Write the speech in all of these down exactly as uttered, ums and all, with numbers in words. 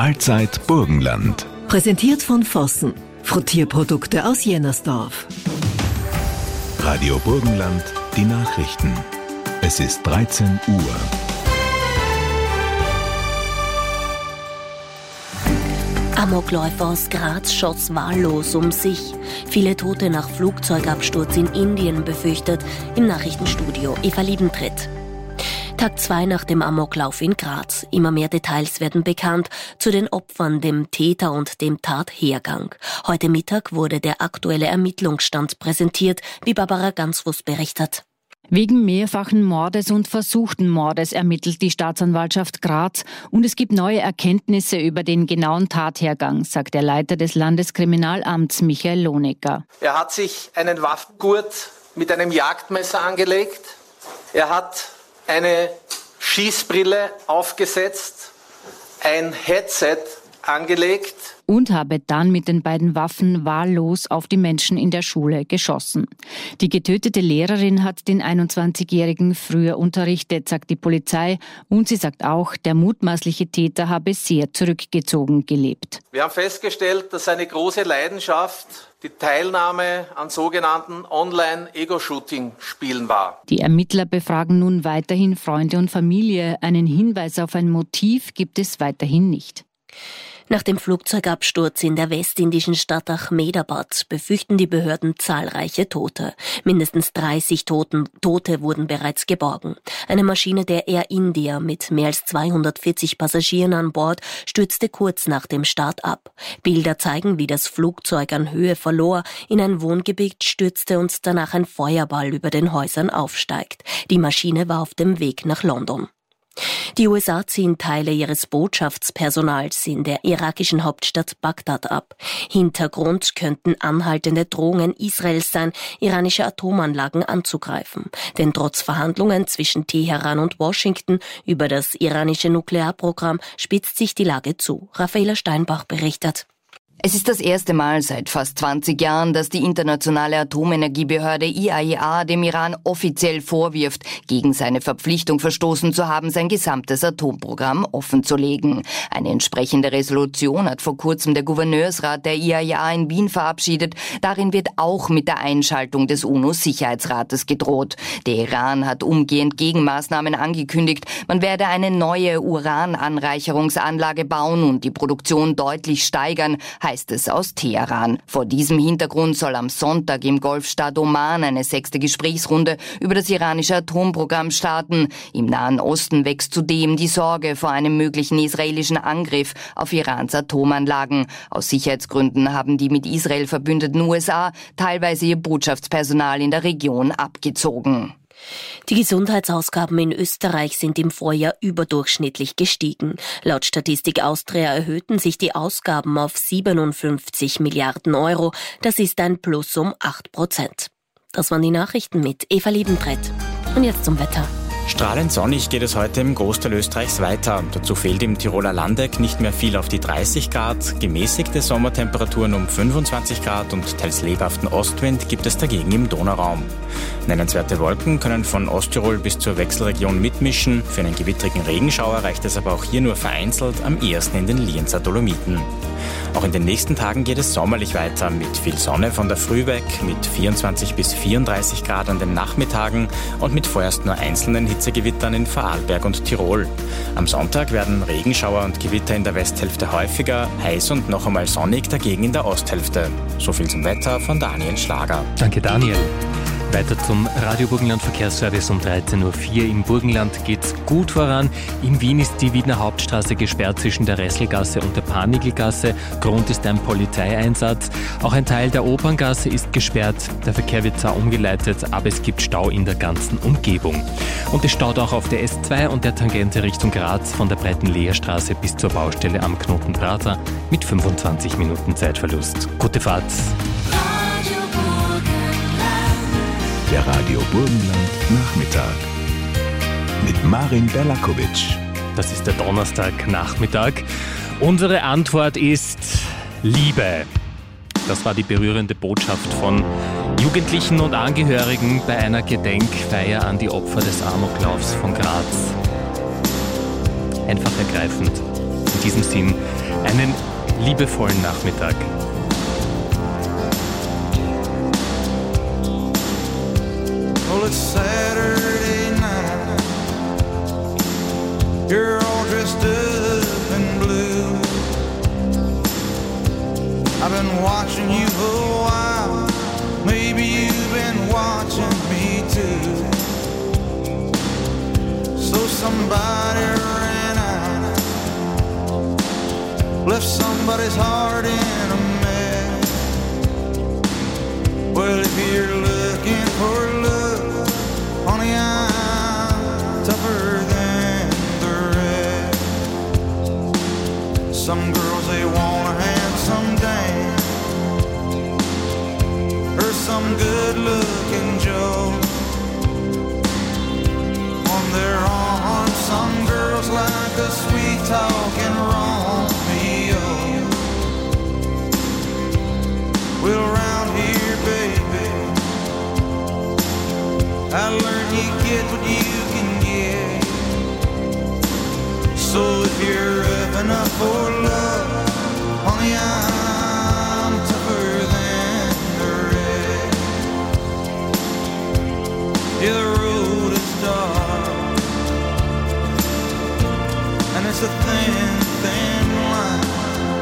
Mahlzeit Burgenland. Präsentiert von Vossen. Frittierprodukte aus Jennersdorf. Radio Burgenland, die Nachrichten. Es ist dreizehn Uhr. Amokläufer aus Graz schoss wahllos um sich. Viele Tote nach Flugzeugabsturz in Indien befürchtet. Im Nachrichtenstudio Eva Liebentritt. Tag zwei nach dem Amoklauf in Graz. Immer mehr Details werden bekannt zu den Opfern, dem Täter und dem Tathergang. Heute Mittag wurde der aktuelle Ermittlungsstand präsentiert, wie Barbara Gansfuß berichtet. Wegen mehrfachen Mordes und versuchten Mordes ermittelt die Staatsanwaltschaft Graz und es gibt neue Erkenntnisse über den genauen Tathergang, sagt der Leiter des Landeskriminalamts Michael Lohnecker. Er hat sich einen Waffengurt mit einem Jagdmesser angelegt. Er hat eine Schießbrille aufgesetzt, ein Headset angelegt. Und habe dann mit den beiden Waffen wahllos auf die Menschen in der Schule geschossen. Die getötete Lehrerin hat den einundzwanzigjährigen früher unterrichtet, sagt die Polizei. Und sie sagt auch, der mutmaßliche Täter habe sehr zurückgezogen gelebt. Wir haben festgestellt, dass seine große Leidenschaft die Teilnahme an sogenannten Online-Ego-Shooting-Spielen war. Die Ermittler befragen nun weiterhin Freunde und Familie. Einen Hinweis auf ein Motiv gibt es weiterhin nicht. Nach dem Flugzeugabsturz in der westindischen Stadt Ahmedabad befürchten die Behörden zahlreiche Tote. Mindestens dreißig Toten, Tote wurden bereits geborgen. Eine Maschine der Air India mit mehr als zweihundertvierzig Passagieren an Bord stürzte kurz nach dem Start ab. Bilder zeigen, wie das Flugzeug an Höhe verlor, in ein Wohngebiet stürzte und danach ein Feuerball über den Häusern aufsteigt. Die Maschine war auf dem Weg nach London. Die U S A ziehen Teile ihres Botschaftspersonals in der irakischen Hauptstadt Bagdad ab. Hintergrund könnten anhaltende Drohungen Israels sein, iranische Atomanlagen anzugreifen. Denn trotz Verhandlungen zwischen Teheran und Washington über das iranische Nuklearprogramm spitzt sich die Lage zu. Raffaela Steinbach berichtet. Es ist das erste Mal seit fast zwanzig Jahren, dass die internationale Atomenergiebehörde I A E A dem Iran offiziell vorwirft, gegen seine Verpflichtung verstoßen zu haben, sein gesamtes Atomprogramm offenzulegen. Eine entsprechende Resolution hat vor kurzem der Gouverneursrat der I A E A in Wien verabschiedet. Darin wird auch mit der Einschaltung des UNO-Sicherheitsrates gedroht. Der Iran hat umgehend Gegenmaßnahmen angekündigt. Man werde eine neue Urananreicherungsanlage bauen und die Produktion deutlich steigern, heißt es aus Teheran. Vor diesem Hintergrund soll am Sonntag im Golfstaat Oman eine sechste Gesprächsrunde über das iranische Atomprogramm starten. Im Nahen Osten wächst zudem die Sorge vor einem möglichen israelischen Angriff auf Irans Atomanlagen. Aus Sicherheitsgründen haben die mit Israel verbündeten U S A teilweise ihr Botschaftspersonal in der Region abgezogen. Die Gesundheitsausgaben in Österreich sind im Vorjahr überdurchschnittlich gestiegen. Laut Statistik Austria erhöhten sich die Ausgaben auf siebenundfünfzig Milliarden Euro. Das ist ein Plus um acht Prozent. Das waren die Nachrichten mit Eva Liebentritt. Und jetzt zum Wetter. Strahlend sonnig geht es heute im Großteil Österreichs weiter. Dazu fehlt im Tiroler Landeck nicht mehr viel auf die dreißig Grad. Gemäßigte Sommertemperaturen um fünfundzwanzig Grad und teils lebhaften Ostwind gibt es dagegen im Donauraum. Nennenswerte Wolken können von Osttirol bis zur Wechselregion mitmischen. Für einen gewittrigen Regenschauer reicht es aber auch hier nur vereinzelt, am ehesten in den Lienzer Dolomiten. Auch in den nächsten Tagen geht es sommerlich weiter mit viel Sonne von der Früh weg, mit vierundzwanzig bis vierunddreißig Grad an den Nachmittagen und mit vorerst nur einzelnen Hitzegewittern in Vorarlberg und Tirol. Am Sonntag werden Regenschauer und Gewitter in der Westhälfte häufiger, heiß und noch einmal sonnig dagegen in der Osthälfte. So viel zum Wetter von Daniel Schlager. Danke Daniel. Weiter zum Radio Burgenland Verkehrsservice um dreizehn Uhr vier. Im Burgenland geht's gut voran. In Wien ist die Wiener Hauptstraße gesperrt zwischen der Resselgasse und der Panigelgasse. Grund ist ein Polizeieinsatz. Auch ein Teil der Operngasse ist gesperrt. Der Verkehr wird zwar umgeleitet, aber es gibt Stau in der ganzen Umgebung. Und es staut auch auf der S zwei und der Tangente Richtung Graz von der Breitenleherstraße bis zur Baustelle am Knoten Prater mit fünfundzwanzig Minuten Zeitverlust. Gute Fahrt! Der Radio Burgenland Nachmittag mit Marin Berlakovic. Das ist der Donnerstagnachmittag. Unsere Antwort ist Liebe. Das war die berührende Botschaft von Jugendlichen und Angehörigen bei einer Gedenkfeier an die Opfer des Amoklaufs von Graz. Einfach ergreifend. In diesem Sinn Einen liebevollen Nachmittag. Well, it's Saturday night. You're all dressed up in blue. I've been watching you for a while. Maybe you've been watching me too. So somebody ran out, left somebody's heart in a mess. Well, if you're looking for love, honey, I'm tougher than the rest. Some girls, they want a handsome dame, or some good-looking Joe. On their arms, some girls like a sweet-talking Romeo. Well, around here, baby, I learned you get what you can get. So if you're up enough for love, honey, I'm tougher than the rest. Yeah, the road is dark, and it's a thin, thin line,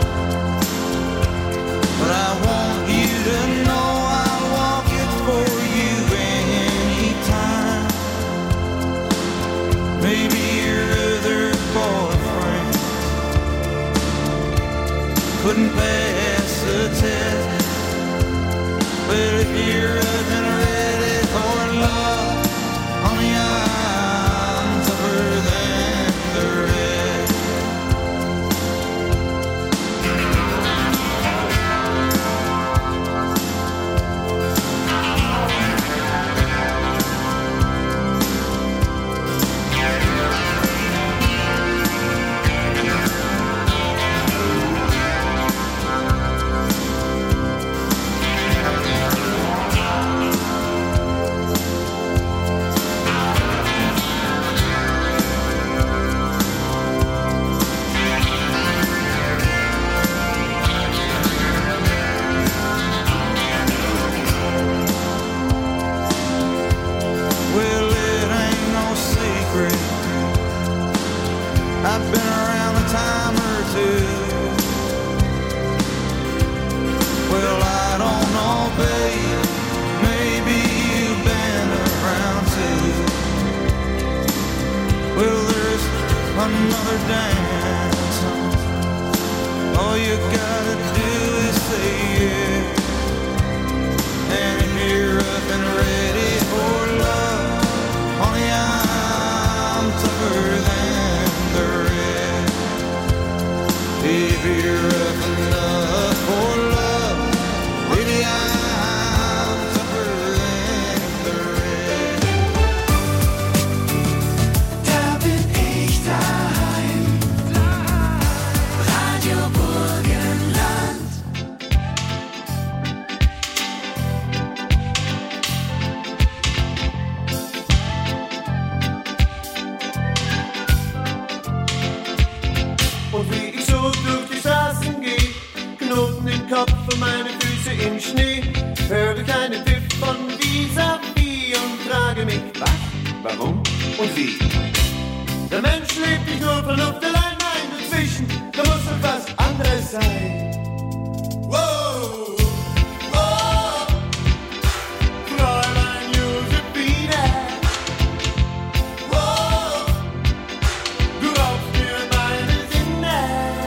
but I want you to know I'll walk it for you anytime. Maybe your other boyfriend couldn't pass the test, but if you're up and ready for love, honey, I'm tougher than the rest. Well, it ain't no secret, I've been around a time or two. Well, I don't know, babe, maybe you've been around too. Well, there's another dance, all you gotta do is say yeah. And if you're up and ready for love, honey, I'm tougher than the rest. If you're up enough for love, baby, I'm tougher than the rest. Da bin ich daheim. Radio Burgenland. Und wie ich so durch die Straßen geh, Knoten im Kopf und meine Füße im Schnee, höre ich einen Pfiff von vis-à-vis und frage mich, was, warum und wie. Der Mensch lebt nicht nur von Luft allein, nein, dazwischen, da muss noch was anderes sein. Wow, wow, Fräulein Josephine, wow, du raubst mir meine Sinne.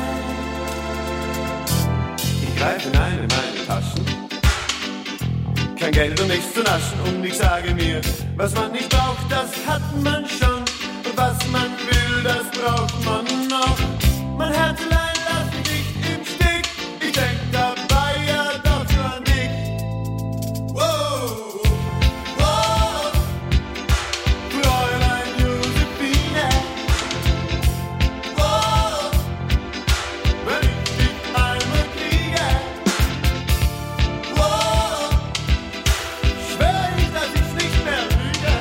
Ich greife hinein in meine Taschen, kein Geld und nichts zu naschen, und ich sage mir, was man nicht braucht, das hat man schon, und was man will, das braucht man noch. Mein Herzlein lässt mich nicht im Stich, ich denk dabei ja doch nur an dich. Wow, wow, Fräulein Josephine, wow, wenn ich dich einmal kriege, wow, schwör ich, dass ich's nicht mehr lüge.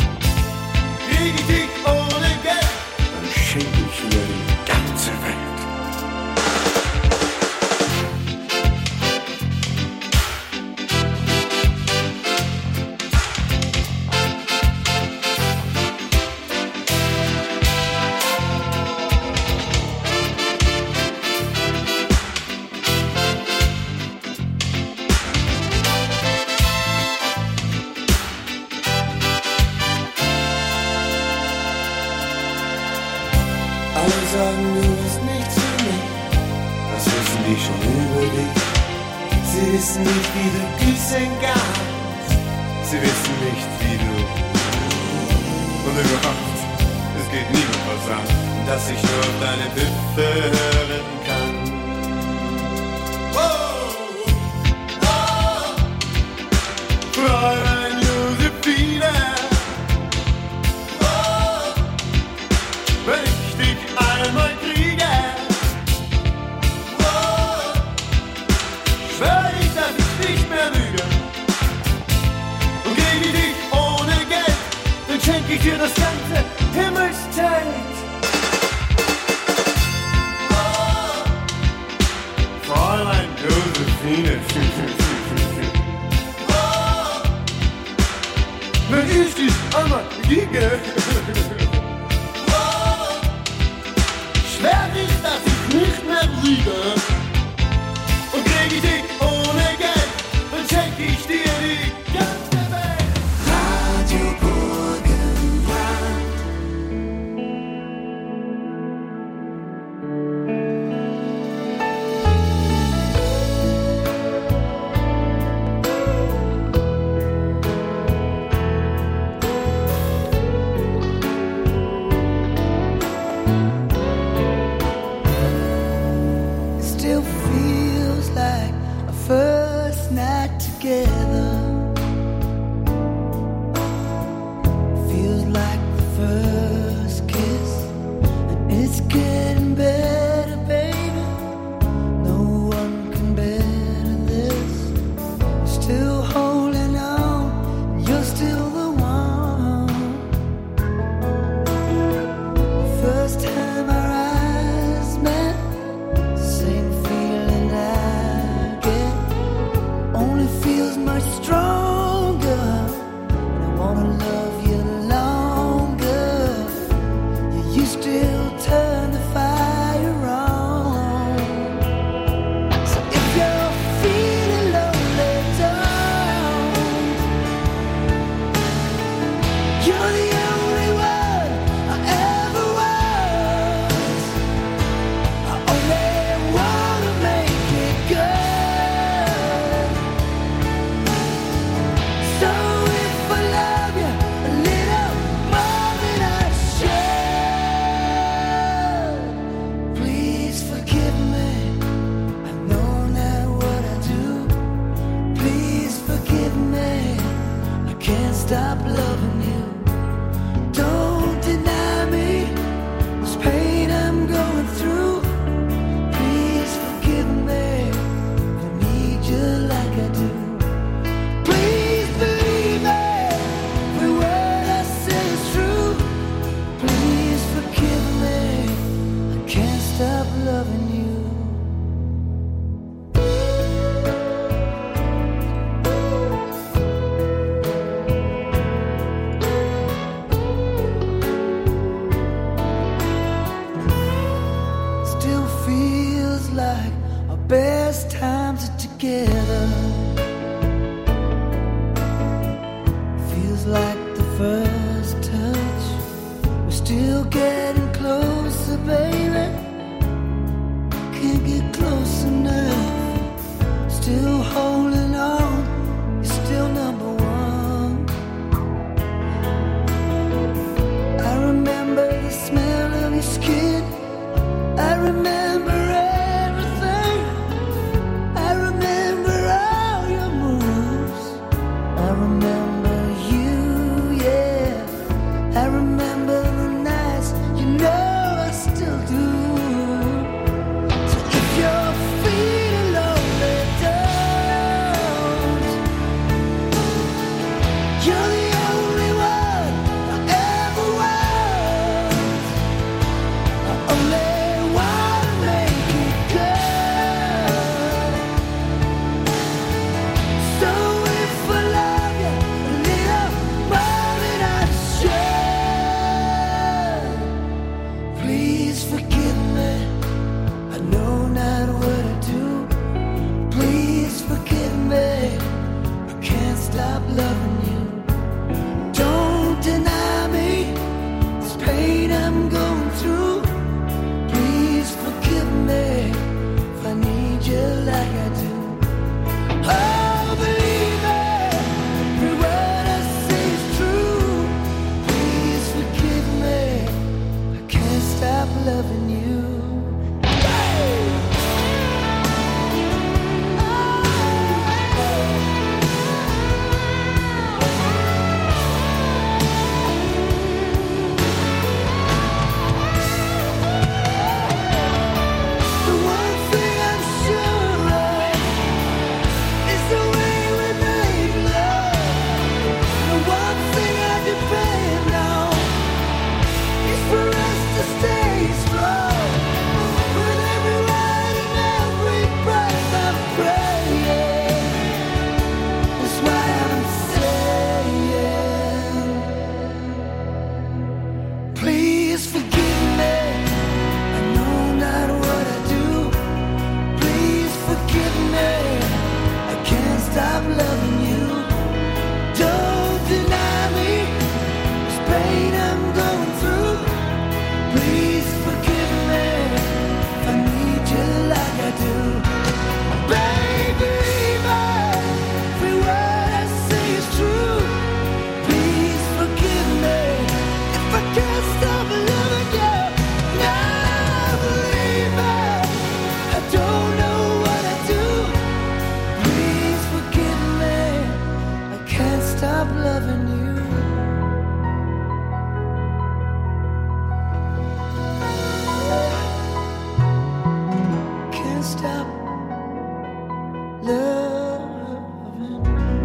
Krieg ich dich ohne Geld, dann schenk ich dir die ganze Welt. wissen nicht, wie du küssen kannst. Sie wissen nicht, wie du. Und überhaupt, es geht niemand was an, dass ich nur auf deine Witwe hören kann. Oh, oh, Fräulein Josephine, oh, wenn ich dich einmal kriege, oh, schwör ich, dass ich nicht mehr lüge. Und krieg ich dich ohne Geld, dann schenk ich dir das ganze Himmelszelt. Fräulein Josephine, oh, wenn ich dich einmal kriege, oh, schwör ich, dass ich nicht mehr lüge. Und krieg ich dich ohne Geld, dann schenk ich dir die ganze Welt. Radio Burgenland. Still feels like our first night together. Feels like the first kiss, and it's getting better, baby. No one can better this. Still holding on, you're still the one. First time our eyes met, same feeling I get, only feels much stronger. And I wanna love you longer. You, you still turn the fire on. So if you're feeling lonely, don't. You're the only one I ever was. I only wanna make it good. So if I love you a little more than I should, please forgive me. I know now what I do. Please forgive me. I can't stop loving you. Don't deny me this pain I'm going through. Please forgive me. I need you like I do. Please believe me. Every word I say is true. Please forgive me. I can't stop loving you. Still feels like our best times are together. Feels like the first touch. We're still getting closer, baby. Can't get close enough. Still holding on. You're still number one. I remember the smell of your skin. I remember everything. I remember all your moves. I remember you, yeah. I remember the nights, you know I still do. loving you. Can't stop loving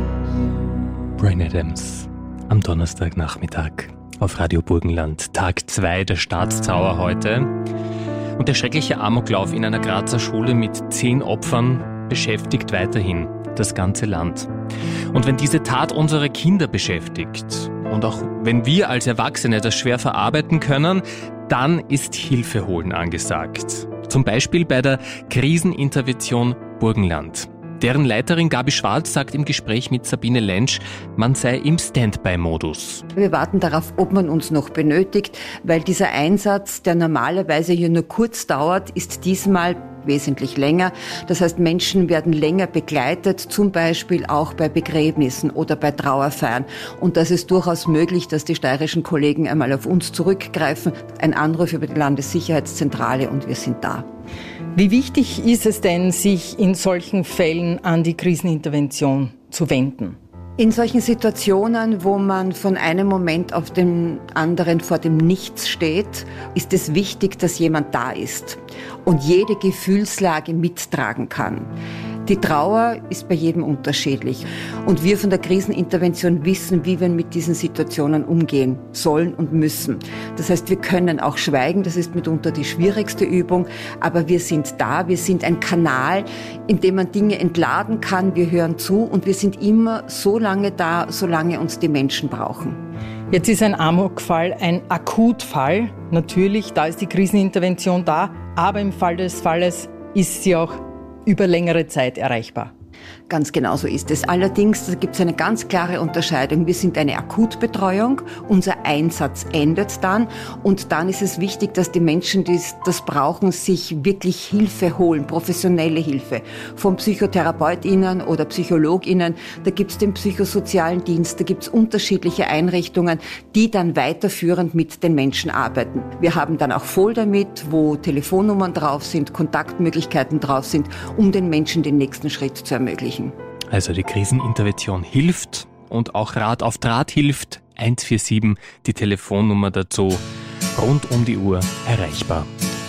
you. Bryan Adams am Donnerstagnachmittag auf Radio Burgenland. Tag zwei der Staatstrauer heute. Und der schreckliche Amoklauf in einer Grazer Schule mit zehn Opfern beschäftigt weiterhin das ganze Land. Und wenn diese Tat unsere Kinder beschäftigt und auch wenn wir als Erwachsene das schwer verarbeiten können, dann ist Hilfe holen angesagt. Zum Beispiel bei der Krisenintervention Burgenland. Deren Leiterin Gabi Schwarz sagt im Gespräch mit Sabine Lentsch, man sei im Standby-Modus. Wir warten darauf, ob man uns noch benötigt, weil dieser Einsatz, der normalerweise ja nur kurz dauert, ist diesmal wesentlich länger. Das heißt, Menschen werden länger begleitet, zum Beispiel auch bei Begräbnissen oder bei Trauerfeiern. Und das ist durchaus möglich, dass die steirischen Kollegen einmal auf uns zurückgreifen. Ein Anruf über die Landessicherheitszentrale und wir sind da. Wie wichtig ist es denn, sich in solchen Fällen an die Krisenintervention zu wenden? In solchen Situationen, wo man von einem Moment auf den anderen vor dem Nichts steht, ist es wichtig, dass jemand da ist und jede Gefühlslage mittragen kann. Die Trauer ist bei jedem unterschiedlich und wir von der Krisenintervention wissen, wie wir mit diesen Situationen umgehen sollen und müssen. Das heißt, wir können auch schweigen, das ist mitunter die schwierigste Übung, aber wir sind da, wir sind ein Kanal, in dem man Dinge entladen kann, wir hören zu und wir sind immer so lange da, solange uns die Menschen brauchen. Jetzt ist ein Amokfall ein Akutfall. Natürlich, da ist die Krisenintervention da, aber im Fall des Falles ist sie auch über längere Zeit erreichbar. Ganz genau so ist es. Allerdings, da gibt es eine ganz klare Unterscheidung. Wir sind eine Akutbetreuung, unser Einsatz endet dann und dann ist es wichtig, dass die Menschen, die das brauchen, sich wirklich Hilfe holen, professionelle Hilfe. Von PsychotherapeutInnen oder PsychologInnen, da gibt es den psychosozialen Dienst, da gibt es unterschiedliche Einrichtungen, die dann weiterführend mit den Menschen arbeiten. Wir haben dann auch Folder mit, wo Telefonnummern drauf sind, Kontaktmöglichkeiten drauf sind, um den Menschen den nächsten Schritt zu ermöglichen. Also die Krisenintervention hilft und auch Rat auf Draht hilft. eins vier sieben, die Telefonnummer dazu, rund um die Uhr erreichbar.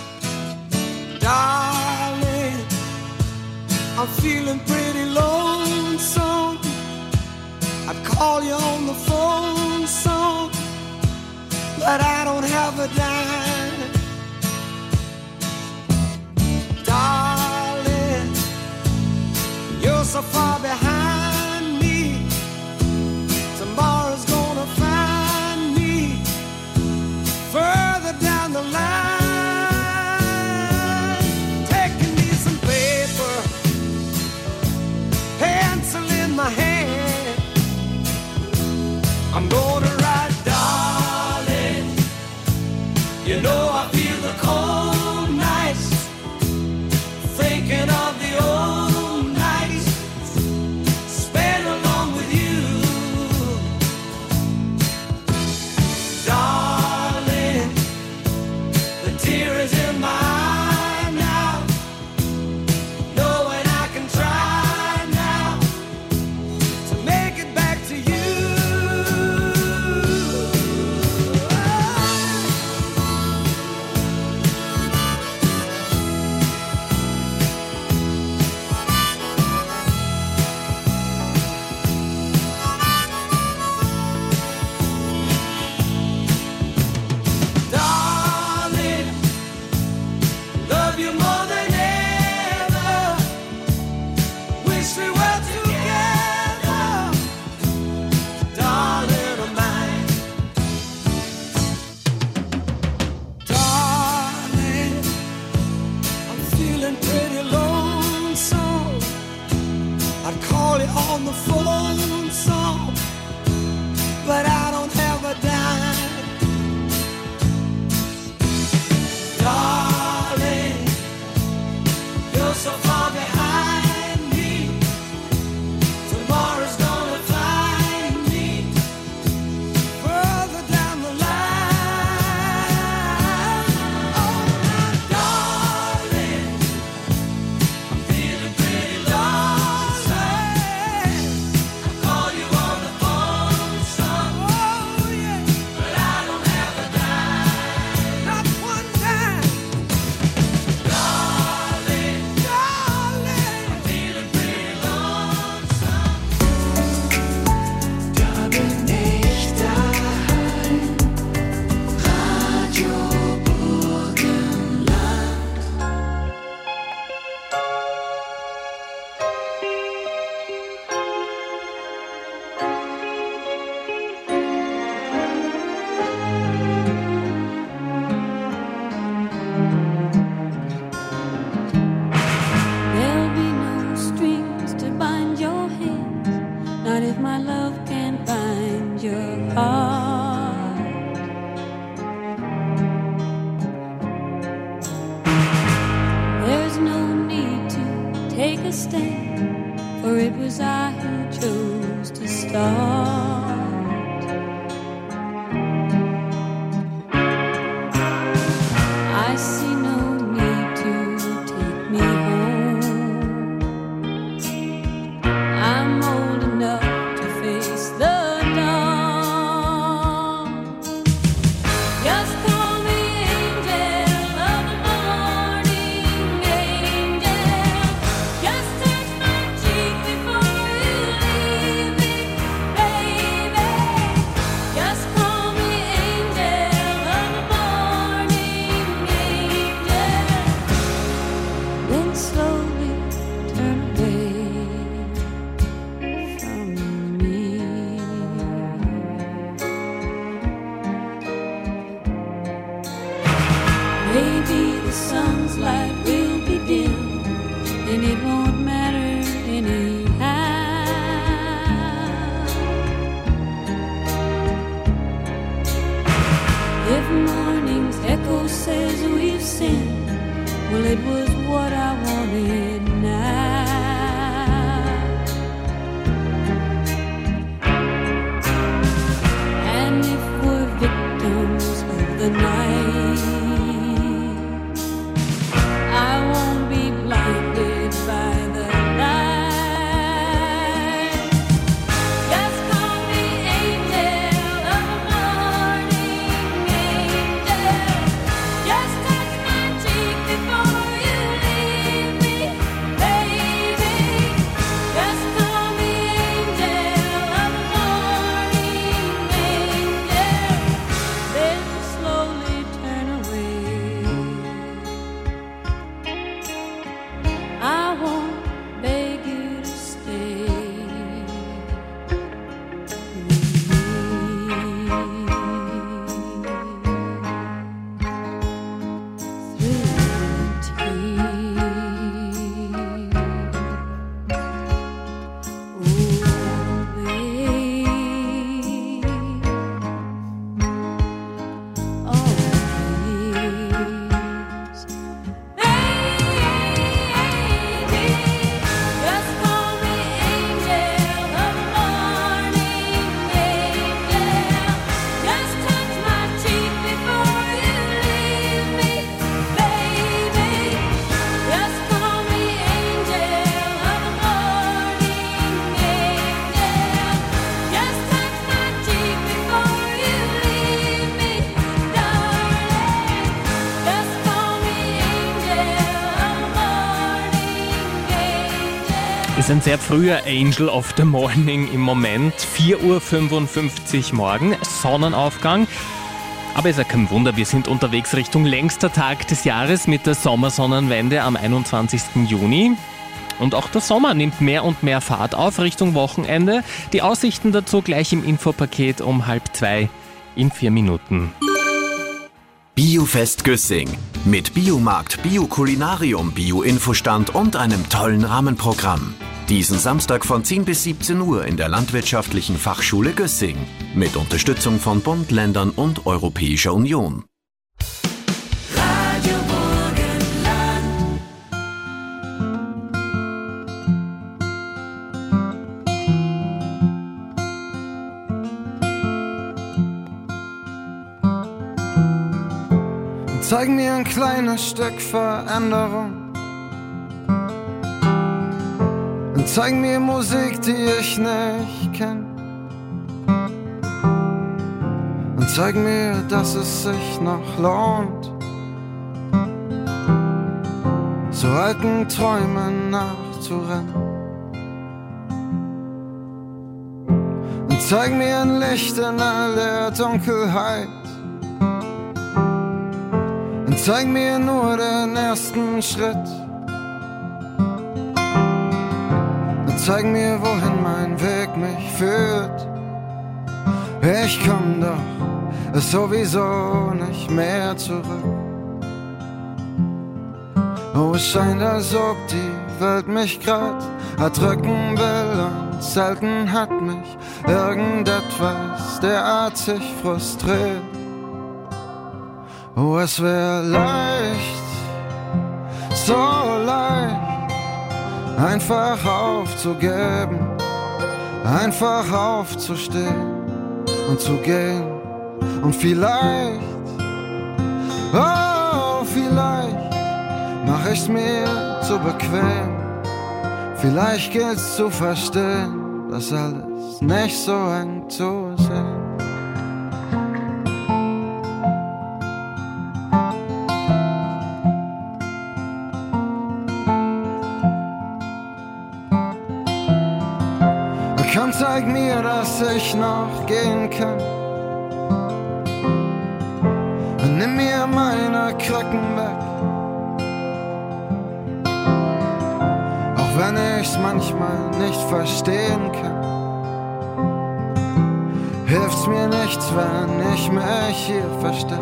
Darling, I'm feeling pretty lonesome. I'd call you on the phone some, but I don't have a dime. Darling, you're so far behind me. Tomorrow's gonna find me further down the line. Taking me some paper, pencil in my hand. I'm gonna write, darling, you know I feel the cold nights, thinking of the old nights spent along with you. Darling, the tear is in my eye now, knowing I can try now to make it back to you. apart. There's no need to take a stand, for it was I who chose to start. I see no need to take me home. I'm old enough to face the dawn. Just call me angel of the morning, angel. Just touch my cheek before you leave me, baby. Just call me angel of the morning, angel. Then slowly turn away from me. Maybe the sun's light will be dim, and it won't matter anyhow. If morning's echo says we've sinned, well, it was what I wanted now. And if we're victims of the night, I won't be blinded by the light. Just call me angel of the morning, angel. Just touch my cheek before you leave me, baby. Just call me angel of the morning, angel. Then slowly turn away. I won't beg you to stay Just call me angel of the morning, angel. Just touch my cheek before you leave me, baby. Just call me angel of the morning, angel. Just touch my cheek before you leave me, darling. Just call me angel of the morning, angel. Ist ein sehr früher Angel of the Morning im Moment. vier Uhr fünfundfünfzig morgen, Sonnenaufgang. Aber ist ja kein Wunder, wir sind unterwegs Richtung längster Tag des Jahres mit der Sommersonnenwende am einundzwanzigsten Juni. Und auch der Sommer nimmt mehr und mehr Fahrt auf Richtung Wochenende. Die Aussichten dazu gleich im Infopaket um halb zwei in vier Minuten. Biofest Güssing. Mit Biomarkt, Biokulinarium, Bio-Infostand und einem tollen Rahmenprogramm. Diesen Samstag von zehn bis siebzehn Uhr in der Landwirtschaftlichen Fachschule Güssing. Mit Unterstützung von Bund, Ländern und Europäischer Union. Radio Burgenland. Zeig mir ein kleines Stück Veränderung. Und zeig mir Musik, die ich nicht kenn. Und zeig mir, dass es sich noch lohnt, so alten Träumen nachzurennen. Und zeig mir ein Licht in all der Dunkelheit. Und zeig mir nur den ersten Schritt. Und zeig mir, wohin mein Weg mich führt. Ich komm doch sowieso nicht mehr zurück. Oh, es scheint, als ob die Welt mich grad erdrücken will. und selten hat mich irgendetwas derartig frustriert. Oh, es wär leicht, so leicht, einfach aufzugeben, einfach aufzustehen und zu gehen. Und vielleicht, oh, vielleicht mach ich's mir zu bequem. Vielleicht gilt's zu verstehen, dass alles nicht so eng zu sehen. Komm, zeig mir, dass ich noch gehen kann. Und nimm mir meine Krücken weg. Auch wenn ich's manchmal nicht verstehen kann, hilft's mir nichts, wenn ich mich hier versteck.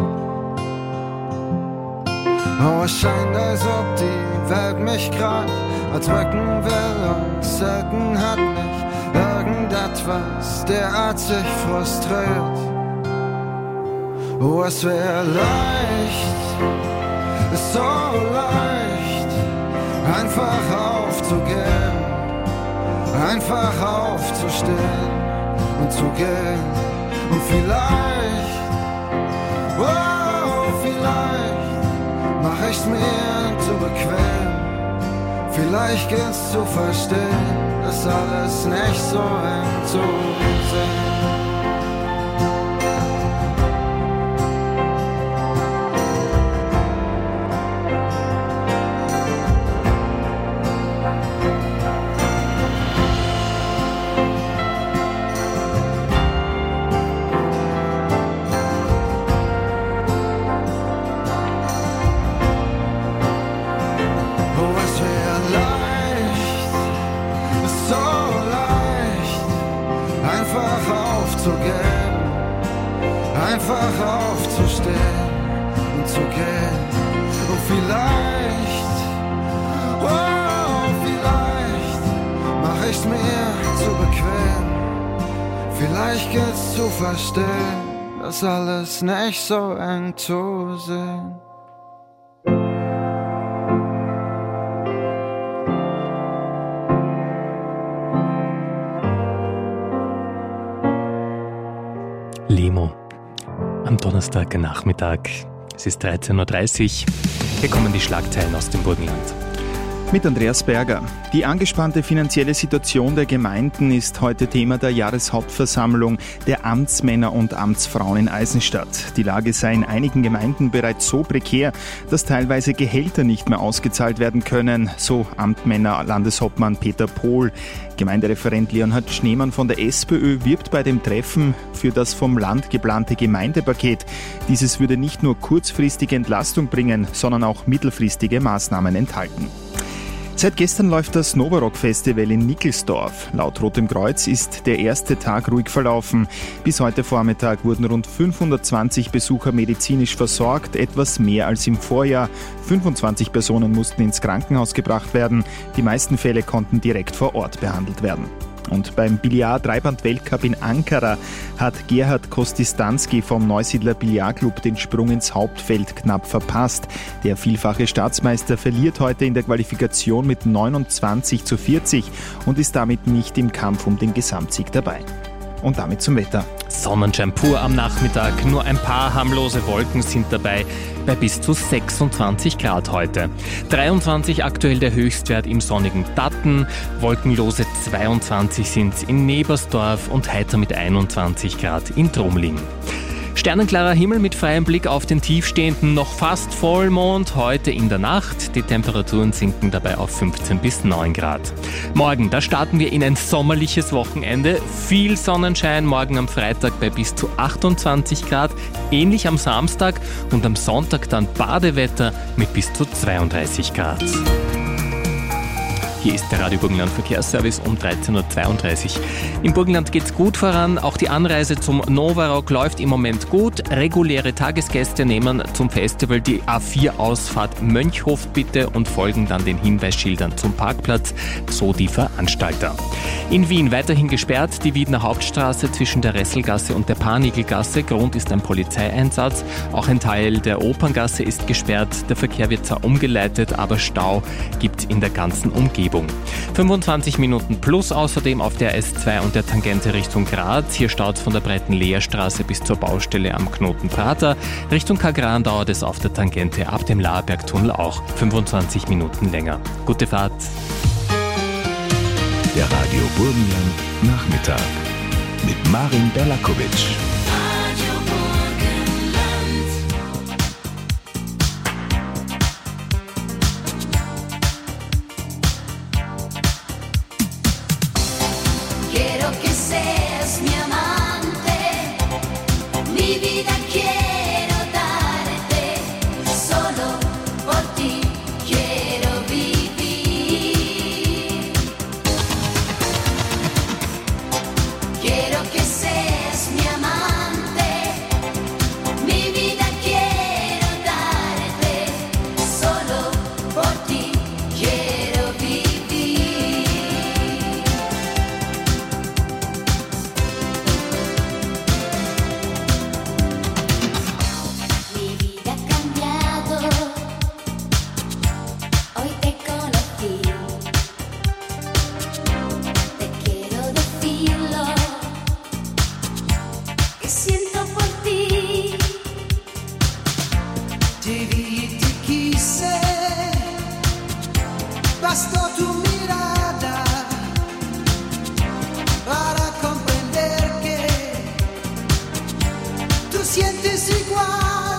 Oh, es scheint, als ob die Welt mich grad erdrücken will, und selten hat mich irgendetwas derartig frustriert. Oh, es wär leicht, so leicht, einfach aufzugehen, einfach aufzustehen und zu gehen. Und vielleicht, oh, vielleicht mach ich's mir zu bequem. Vielleicht gilt's zu verstehen, dass alles nicht so eng zu sehen. Einfach aufzustehen und zu gehen. Und vielleicht, oh, vielleicht mach ich's mir zu bequem. Vielleicht gilt's zu verstehen, dass alles nicht so eng zu sehen. Limo. Am Donnerstagnachmittag. Es ist dreizehn Uhr dreißig. Hier kommen die Schlagzeilen aus dem Burgenland. Mit Andreas Berger. Die angespannte finanzielle Situation der Gemeinden ist heute Thema der Jahreshauptversammlung der Amtsmänner und Amtsfrauen in Eisenstadt. Die Lage sei in einigen Gemeinden bereits so prekär, dass teilweise Gehälter nicht mehr ausgezahlt werden können, so Amtmänner Landeshauptmann Peter Pohl. Gemeindereferent Leonhard Schneemann von der SPÖ wirbt bei dem Treffen für das vom Land geplante Gemeindepaket. Dieses würde nicht nur kurzfristige Entlastung bringen, sondern auch mittelfristige Maßnahmen enthalten. Seit gestern läuft das Novarock Festival in Nickelsdorf. Laut Rotem Kreuz ist der erste Tag ruhig verlaufen. Bis heute Vormittag wurden rund fünfhundertzwanzig Besucher medizinisch versorgt, etwas mehr als im Vorjahr. fünfundzwanzig Personen mussten ins Krankenhaus gebracht werden. Die meisten Fälle konnten direkt vor Ort behandelt werden. Und beim Billard-Dreiband-Weltcup in Ankara hat Gerhard Kostistanski vom Neusiedler Billardclub den Sprung ins Hauptfeld knapp verpasst. Der vielfache Staatsmeister verliert heute in der Qualifikation mit neunundzwanzig zu vierzig und ist damit nicht im Kampf um den Gesamtsieg dabei. Und damit zum Wetter. Sonnenschein pur am Nachmittag, nur ein paar harmlose Wolken sind dabei, bei bis zu sechsundzwanzig Grad heute. dreiundzwanzig aktuell der Höchstwert im sonnigen Datten, wolkenlose zweiundzwanzig sind in Nebersdorf und heiter mit einundzwanzig Grad in Drumling. Sternenklarer Himmel mit freiem Blick auf den tiefstehenden, noch fast Vollmond heute in der Nacht. Die Temperaturen sinken dabei auf fünfzehn bis neun Grad. Morgen, da starten wir in ein sommerliches Wochenende. Viel Sonnenschein, morgen am Freitag bei bis zu achtundzwanzig Grad. Ähnlich am Samstag und am Sonntag dann Badewetter mit bis zu zweiunddreißig Grad. Hier ist der Radio Burgenland Verkehrsservice um dreizehn Uhr zweiunddreißig. Im Burgenland geht's gut voran. Auch die Anreise zum Novarock läuft im Moment gut. Reguläre Tagesgäste nehmen zum Festival die A vier Ausfahrt Mönchhof bitte und folgen dann den Hinweisschildern zum Parkplatz, so die Veranstalter. In Wien weiterhin gesperrt, die Wiedner Hauptstraße zwischen der Resselgasse und der Panigelgasse. Grund ist ein Polizeieinsatz. Auch ein Teil der Operngasse ist gesperrt. Der Verkehr wird zwar umgeleitet, aber Stau gibt in der ganzen Umgebung. fünfundzwanzig Minuten plus außerdem auf der S zwei und der Tangente Richtung Graz. Hier staut es von der breiten Leerstraße bis zur Baustelle am Knoten Prater. Richtung Kagran dauert es auf der Tangente ab dem Laerbergtunnel auch fünfundzwanzig Minuten länger. Gute Fahrt. Der Radio Burgenland Nachmittag mit Marin Berlakovic. Quiero que seas mi amante, mi vida quiero darte, solo por ti quiero vivir. Quiero que seas mi amante, mi vida quiero darte, solo por ti quiero vivir. Mi vida ha cambiado, hoy te conocí, te quiero decirlo, que siento por ti. Te vi y te quise, bastó tu mirada para comprender que tú sientes igual.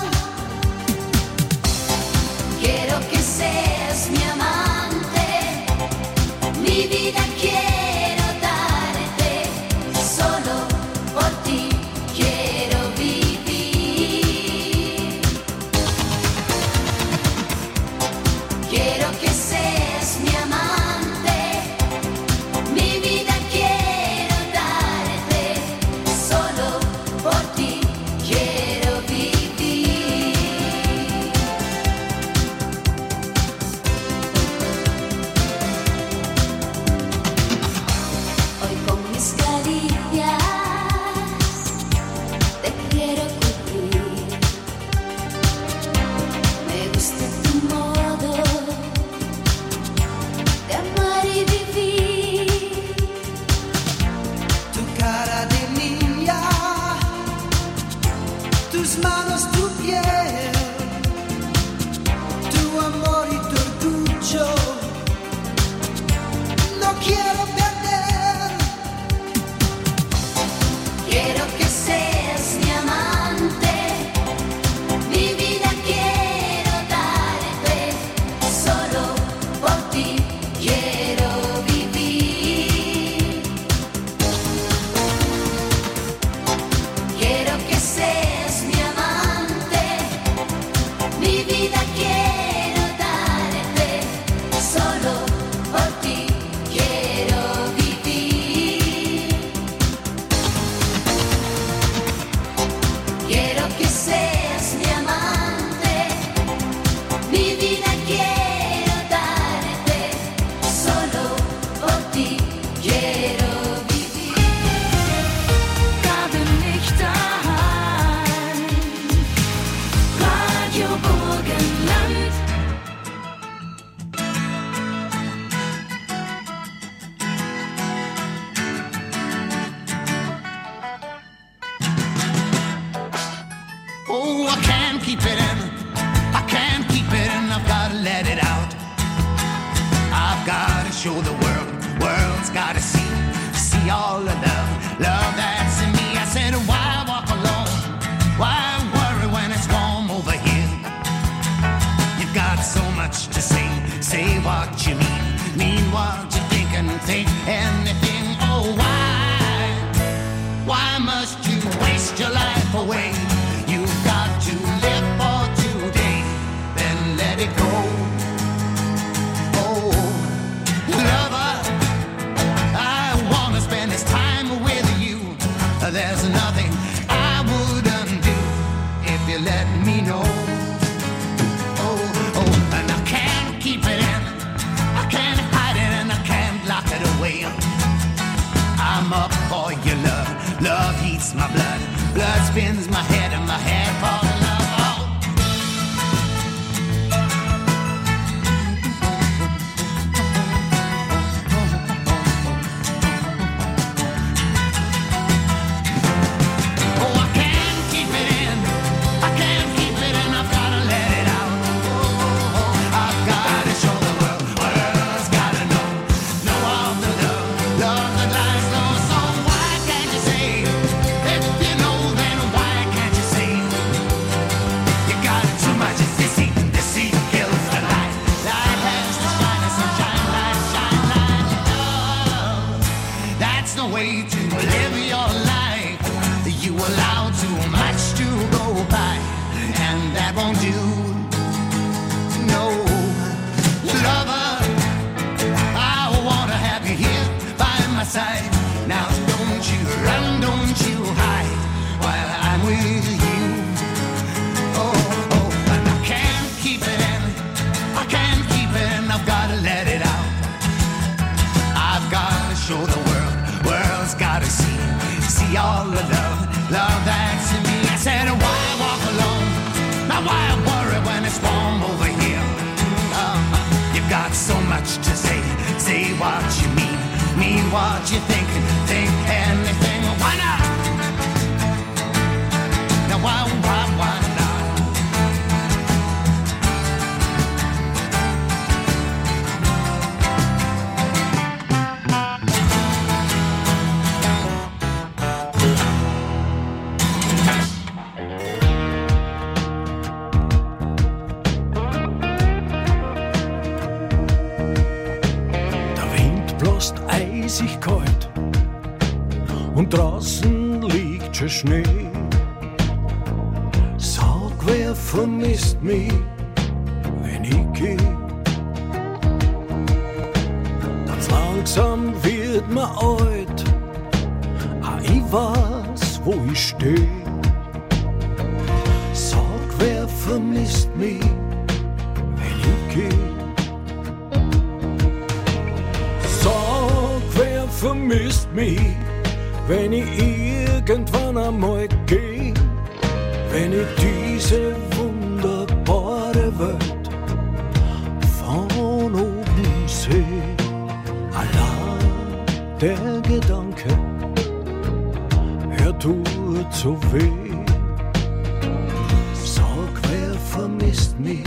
Quiero que seas mi amante, mi vida quiero darte, solo por ti quiero vivir. Quiero que seas mi amante, mi vida quiero darte, solo por ti quiero vivir. Hoy con mis caricias te quiero cubrir. Me gusta tu modo de amar y vivir. Tu cara de niña, tus manos, tu piel, tu amor y tu orgullo, no quiero perder. Quiero que seas mi amante, mi vida quiero darte, solo por ti quiero vivir. Quiero que seas mi amante, mi vida quiero darte, solo por ti quiero vivir. Quiero que seas mi amante, mi vida quiero darte, solo por ti quiero vivir. Da bin ich daheim, Radio Burgenland. Oh, I can't keep it in, I can't keep it in, I've gotta let it out. I've gotta show the world, world's gotta see, see all the love, love that's in me. I said, why walk alone, why worry when it's warm over here? You've got so much to say, say what you mean, mean what you think and think anything. Oh, why, why must you waste your life away? You've got to live for today, then let it go. Oh, love. my head and my head for love. Oh, I can't keep it in, I can't keep it in, I've gotta let it out. I've gotta show the world, world's gotta know, know all the love, love that lies low. So why can't you say, if you know, then why can't you say? You got too much deceit, deceit kills the light. Light has to shine, the sunshine, light, shine, light, love. That's the way to live your life. You allow too much to go by, and that won't do. No, lover, I wanna have you here by my side. Now don't you run, don't you hide, while I'm with you. Oh, oh, and I can't keep it in, I can't keep it in, I've gotta let it out. I've gotta show the world, world's gotta see, see all the love, love that's in me. I said, why walk alone? Now why worry when it's warm over here? Uh, you've got so much to say, say what you mean, mean what you think, think anything. Why not? Now why, why, why not? Bloßt eisig kalt und draußen liegt schon Schnee. Sag, wer vermisst mich, wenn ich geh? Ganz langsam wird mir alt, ah, ich weiß, wo ich steh. Sag, wer vermisst mich, wenn ich geh? Vermisst mich, wenn ich irgendwann einmal geh, wenn ich diese wunderbare Welt von oben seh. Allein der Gedanke, er tut so weh. Sag, wer vermisst mich,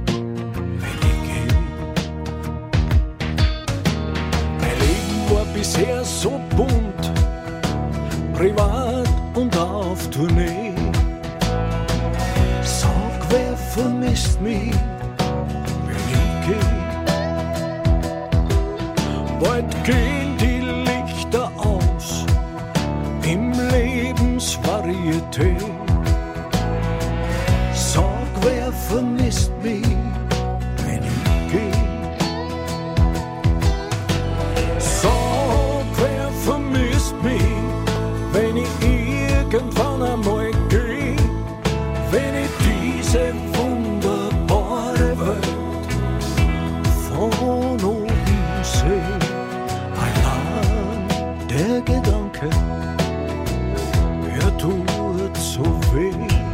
bisher so bunt, privat und auf Tournee. Sag, wer vermisst mich, wenn ich geh? Bald gehen die Lichter aus im Lebensvarieté. Sag, wer vermisst mich, wenn ich geh? Wenn ich irgendwann einmal geh, wenn ich diese wunderbare Welt von oben seh. Allein der Gedanke, er tut so weh.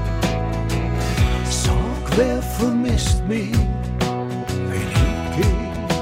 Sag, wer vermisst mich, wenn ich geh?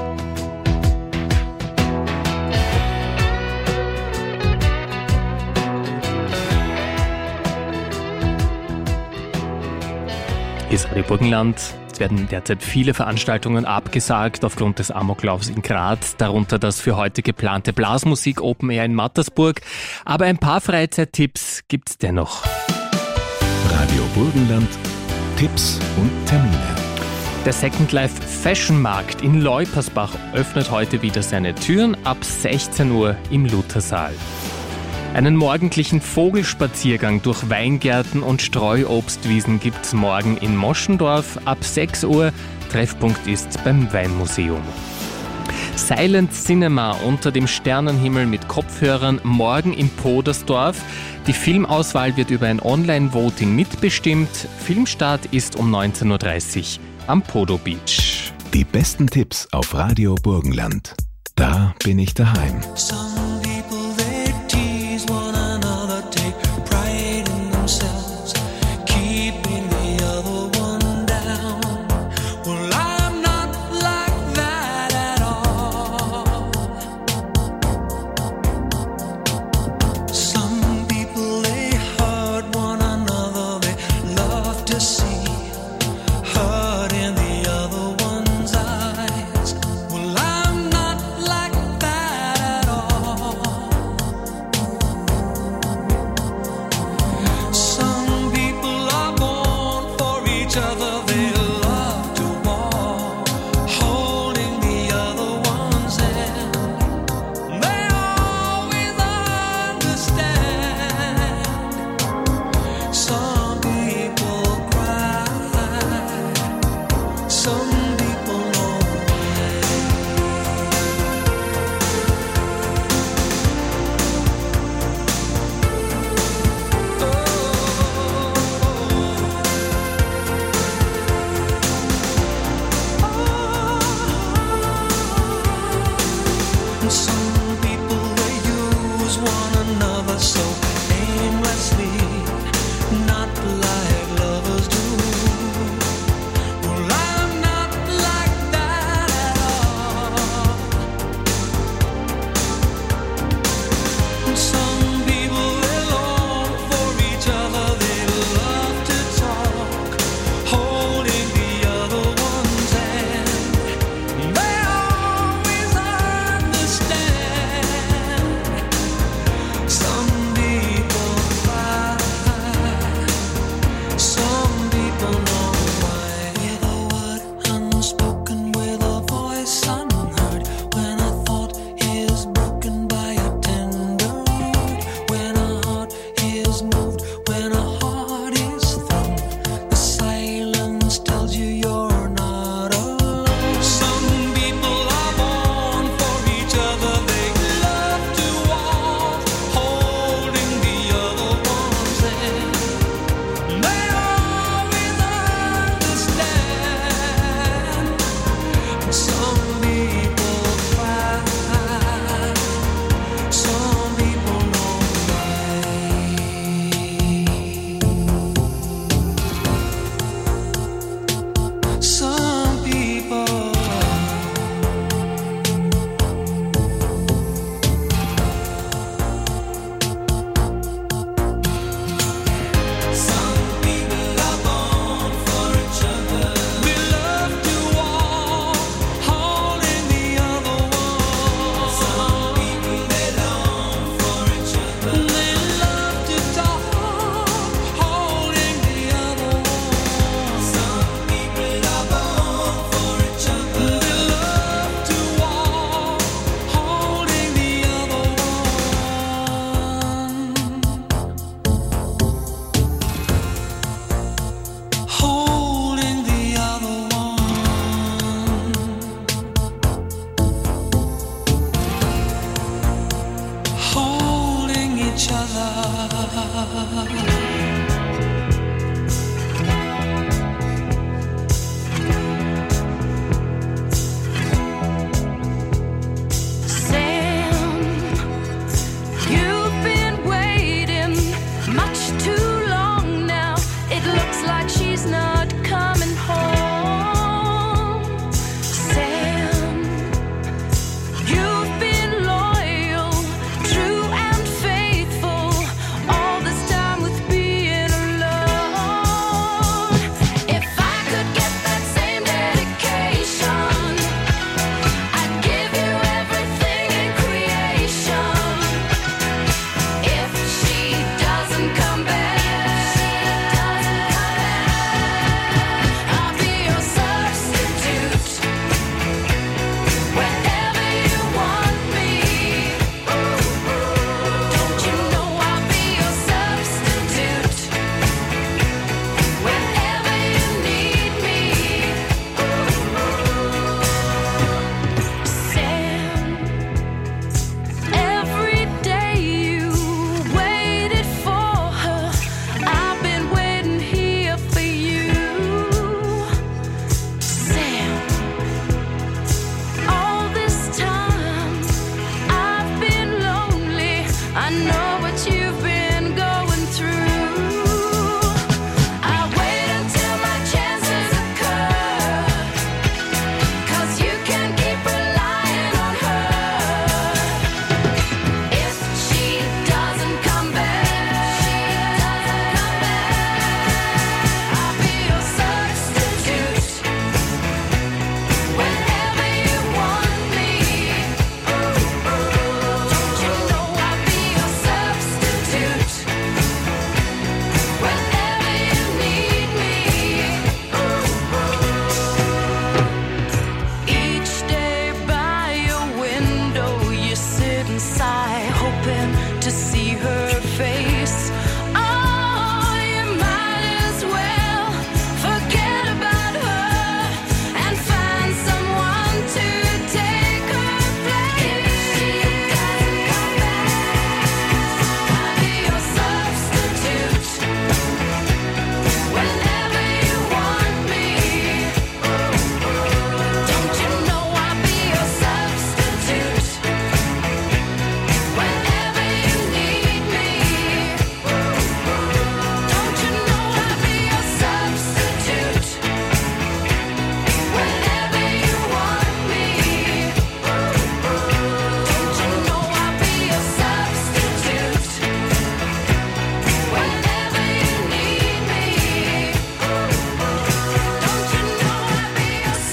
Ist Radio Burgenland. Es werden derzeit viele Veranstaltungen abgesagt aufgrund des Amoklaufs in Graz, darunter das für heute geplante Blasmusik Open Air in Mattersburg. Aber ein paar Freizeittipps gibt's dennoch. Radio Burgenland, Tipps und Termine. Der Second Life Fashion Markt in Leupersbach öffnet heute wieder seine Türen ab sechzehn Uhr im Luthersaal. Einen morgendlichen Vogelspaziergang durch Weingärten und Streuobstwiesen gibt's morgen in Moschendorf ab sechs Uhr. Treffpunkt ist beim Weinmuseum. Silent Cinema unter dem Sternenhimmel mit Kopfhörern morgen in Podersdorf. Die Filmauswahl wird über ein Online-Voting mitbestimmt. Filmstart ist um neunzehn Uhr dreißig am Podo Beach. Die besten Tipps auf Radio Burgenland. Da bin ich daheim.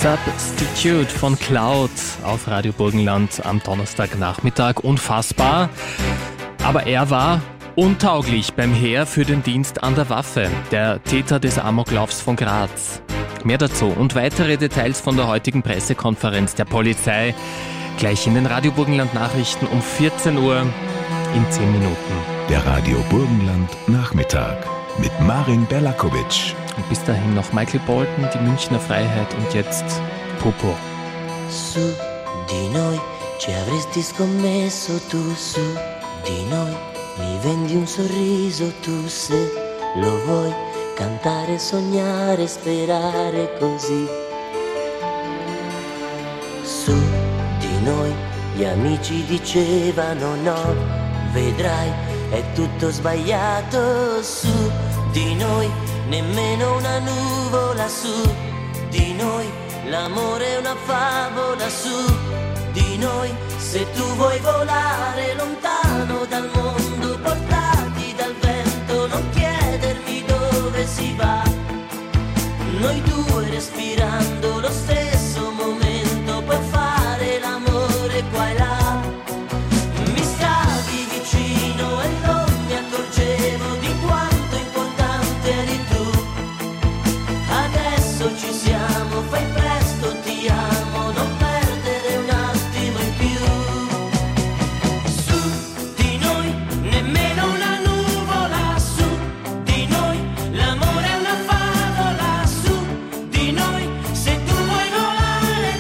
Substitute von Cloud auf Radio Burgenland am Donnerstagnachmittag. Unfassbar. Aber er war untauglich beim Heer für den Dienst an der Waffe, der Täter des Amoklaufs von Graz. Mehr dazu und weitere Details von der heutigen Pressekonferenz der Polizei gleich in den Radio Burgenland Nachrichten um vierzehn Uhr in zehn Minuten. Der Radio Burgenland Nachmittag mit Marin Belakovic. Und bis dahin noch Michael Bolton, die Münchner Freiheit und jetzt Popo. Su di noi ci avresti scommesso tu, su di noi mi vendi un sorriso tu, se lo vuoi cantare, sognare, sperare così. Su di noi gli amici dicevano no, vedrai è tutto sbagliato. Su di noi nemmeno una nuvola, su di noi l'amore è una favola, su di noi se tu vuoi volare lontano dal mondo, portati dal vento, non chiedermi dove si va, noi due respirando lo stesso momento, puoi fare l'amore qua e là. Mi stavi vicino e non mi accorgevo di quanto importante eri tu, adesso ci siamo, fai presto, ti amo, non perdere un attimo in più. Su di noi nemmeno una nuvola, su di noi l'amore è una favola, su di noi se tu vuoi volare.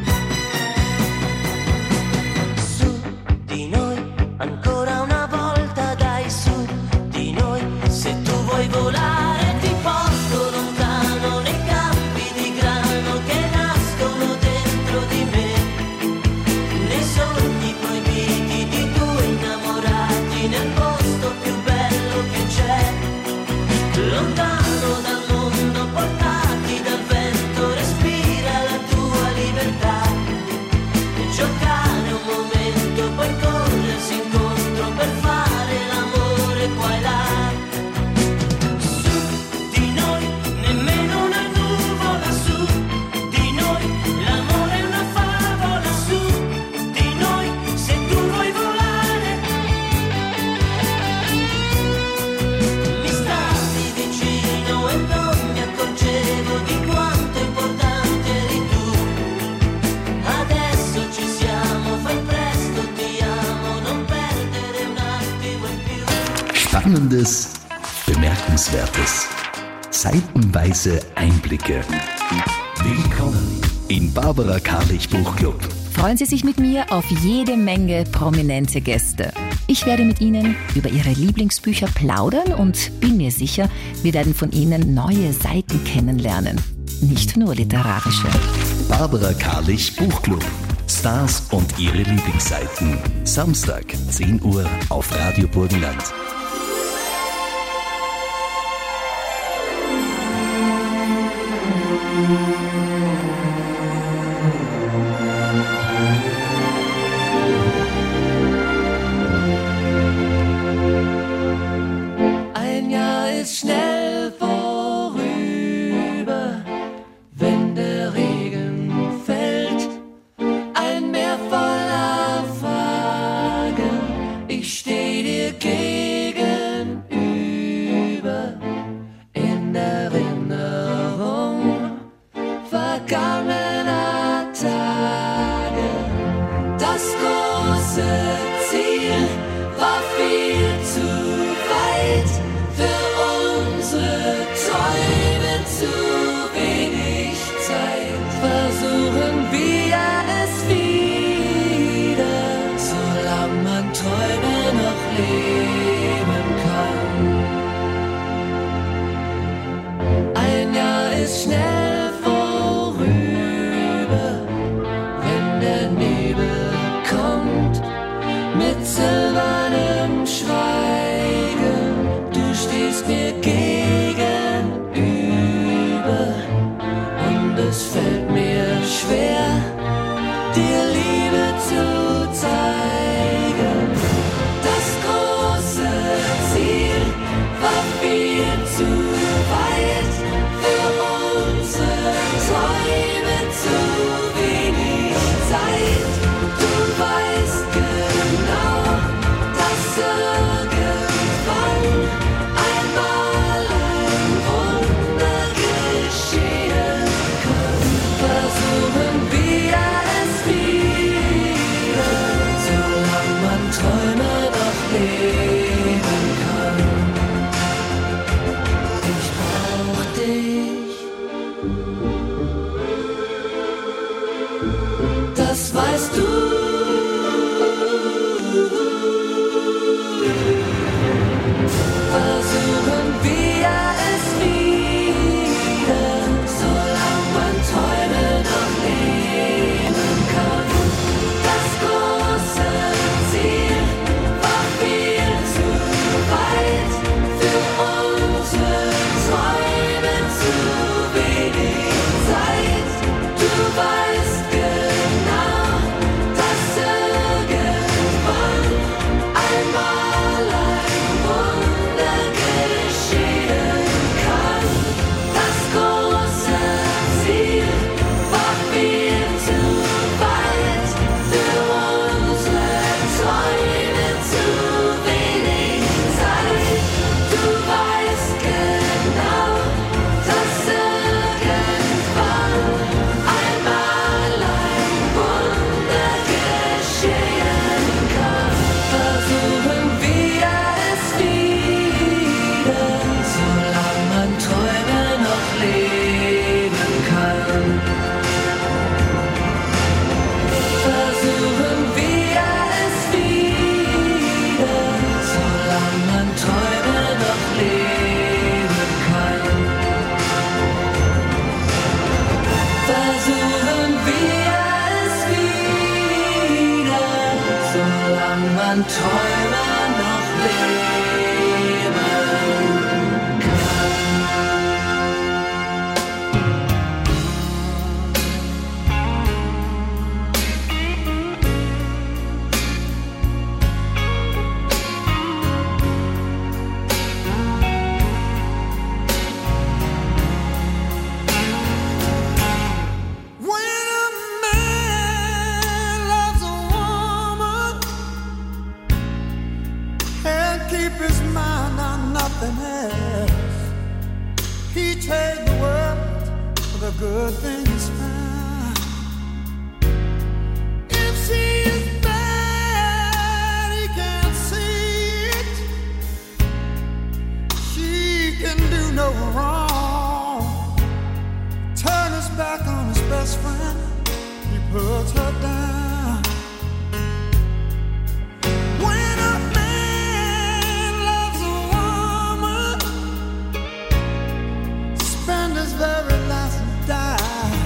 Su di noi ancora una volta, dai, su di noi se tu vuoi volare ti porto lontano nei campi di grano che nascono dentro di me, nei sogni proibiti di due innamorati, nel posto più bello che c'è, lontano dal mondo, portati dal vento, respira la tua libertà, giocare un momento, poi corrersi incontro per fare l'amore qua e là. Su di noi nemmeno una nuvola, su di noi l'amore è una favola, su di noi se tu vuoi volare. Mi stavi vicino e non mi accorgevo di quanto importante eri tu, adesso ci siamo, fai presto, ti amo, non perdere un attimo in più. Spannendes, Bemerkenswertes, seitenweise Einblicke. Willkommen im Barbara Karlich Buchclub. Freuen Sie sich mit mir auf jede Menge prominente Gäste. Ich werde mit Ihnen über Ihre Lieblingsbücher plaudern und bin mir sicher, wir werden von Ihnen neue Seiten kennenlernen. Nicht nur literarische. Barbara Karlich Buchclub. Stars und ihre Lieblingsseiten. Samstag, zehn Uhr auf Radio Burgenland. Ein Jahr ist schnell vorüber, wenn der Regen fällt. Ein Meer voller Fragen, ich steh dir gegenüber. In Erinnerung vergangener Tage. Das große Ziel war viel zu weit, für unsere Träume zu wenig Zeit. Versuchen wir es wieder, solange man Träume noch leben kann. Ein Jahr ist schnell vorüber, wenn der Nebel kommt mit silbernem Schweigen. Du stehst mir gegenüber und es fällt mir schwer, dir Liebe zu zeigen. Das große Ziel war viel zu weit, für uns dich. Das weißt du. Versuchen wir es wieder, solange man Träume noch leben kann. Das große Ziel war viel zu weit, für unsere Träume zu wenig Zeit. Du weißt genau, dass irgendwann einmal ein Wunder geschehen kann. Das große Ziel war viel zu weit, für unsere Träume zu wenig Zeit. Du weißt genau, dass irgendwann einmal ein Wunder geschehen kann. Versuchen wir es wieder, solange man Träume noch leben kann. Versuchen wir es wieder, solange man Träume noch leben kann. Versuchen wir es wieder, solange man Träume noch leben kann. When a man loves a woman, can't keep his mind on nothing else. He trade the world for the good things found. If she is bad, he can't see it. She can do no wrong. Turn his back on his best friend, he puts her down. When a man loves a woman, spend his very last dime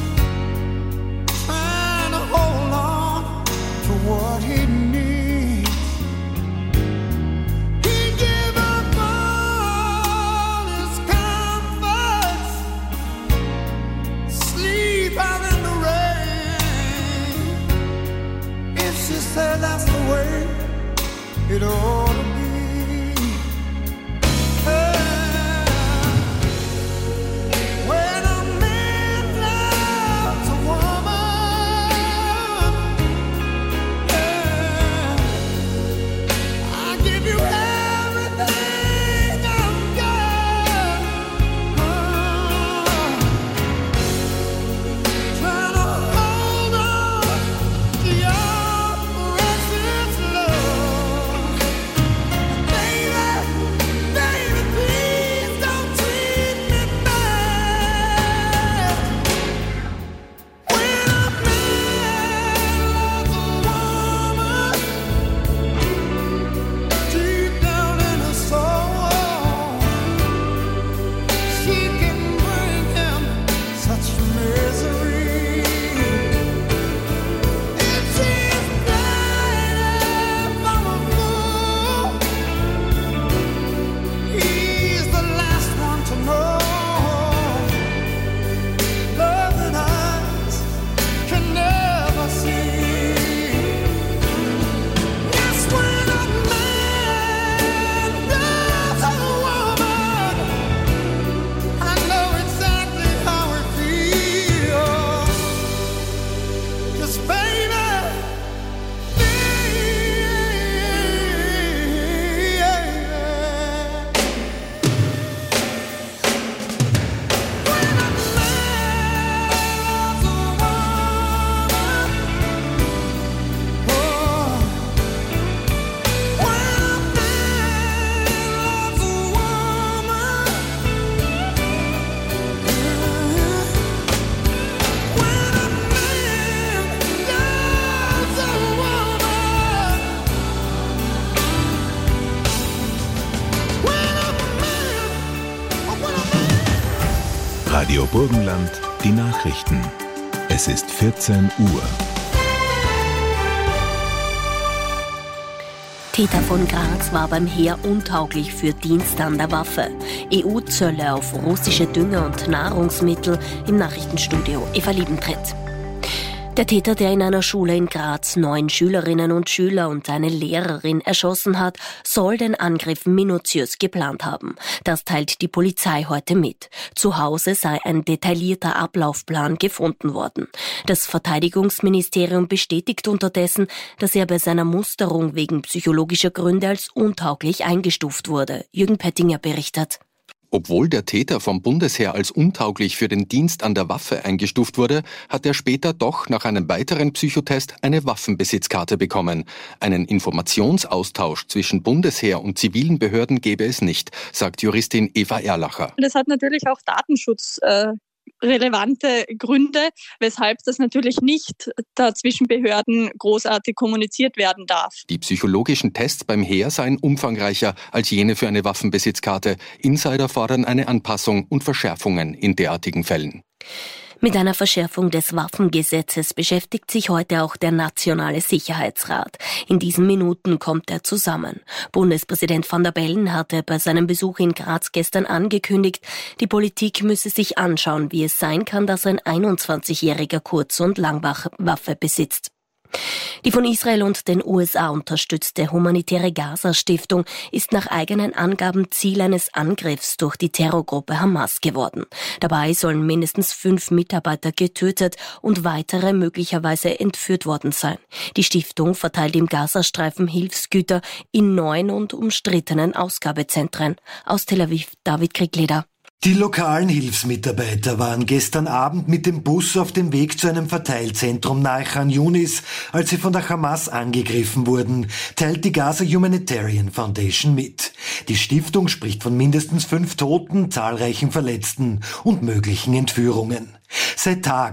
trying to hold on to what he needs. He give up all his comforts, sleep out in the rain, Radio Burgenland, die Nachrichten. Es ist vierzehn Uhr. Täter von Graz war beim Heer untauglich für Dienst an der Waffe. E U-Zölle auf russische Dünger und Nahrungsmittel im Nachrichtenstudio. Eva Liebentritt. Der Täter, der in einer Schule in Graz neun Schülerinnen und Schüler und eine Lehrerin erschossen hat, soll den Angriff minutiös geplant haben. Das teilt die Polizei heute mit. Zu Hause sei ein detaillierter Ablaufplan gefunden worden. Das Verteidigungsministerium bestätigt unterdessen, dass er bei seiner Musterung wegen psychologischer Gründe als untauglich eingestuft wurde. Jürgen Pettinger berichtet. Obwohl der Täter vom Bundesheer als untauglich für den Dienst an der Waffe eingestuft wurde, hat er später doch nach einem weiteren Psychotest eine Waffenbesitzkarte bekommen. Einen Informationsaustausch zwischen Bundesheer und zivilen Behörden gäbe es nicht, sagt Juristin Eva Erlacher. Das hat natürlich auch Datenschutz äh relevante Gründe, weshalb das natürlich nicht da zwischen Behörden großartig kommuniziert werden darf. Die psychologischen Tests beim Heer seien umfangreicher als jene für eine Waffenbesitzkarte. Insider fordern eine Anpassung und Verschärfungen in derartigen Fällen. Mit einer Verschärfung des Waffengesetzes beschäftigt sich heute auch der Nationale Sicherheitsrat. In diesen Minuten kommt er zusammen. Bundespräsident Van der Bellen hatte bei seinem Besuch in Graz gestern angekündigt, die Politik müsse sich anschauen, wie es sein kann, dass ein einundzwanzigjähriger Kurz- und Langwaffe besitzt. Die von Israel und den U S A unterstützte humanitäre Gaza-Stiftung ist nach eigenen Angaben Ziel eines Angriffs durch die Terrorgruppe Hamas geworden. Dabei sollen mindestens fünf Mitarbeiter getötet und weitere möglicherweise entführt worden sein. Die Stiftung verteilt im Gazastreifen Hilfsgüter in neuen und umstrittenen Ausgabezentren. Aus Tel Aviv, David Kriegleder. Die lokalen Hilfsmitarbeiter waren gestern Abend mit dem Bus auf dem Weg zu einem Verteilzentrum nahe Khan Yunis, als sie von der Hamas angegriffen wurden, teilt die Gaza Humanitarian Foundation mit. Die Stiftung spricht von mindestens fünf Toten, zahlreichen Verletzten und möglichen Entführungen. Seit Tagen